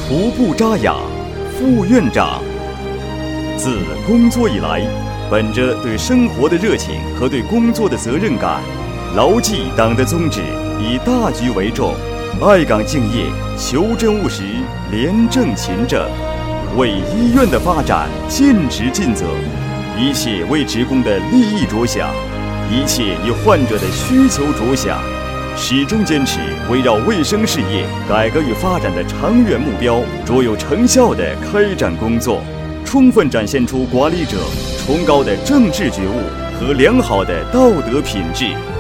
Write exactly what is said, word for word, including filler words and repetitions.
徒步扎雅，副院长。自工作以来，本着对生活的热情和对工作的责任感，牢记党的宗旨，以大局为重，爱岗敬业，求真务实，廉政勤政，为医院的发展尽职尽责，一切为职工的利益着想，一切以患者的需求着想，始终坚持围绕卫生事业改革与发展的长远目标，卓有成效地开展工作，充分展现出管理者崇高的政治觉悟和良好的道德品质。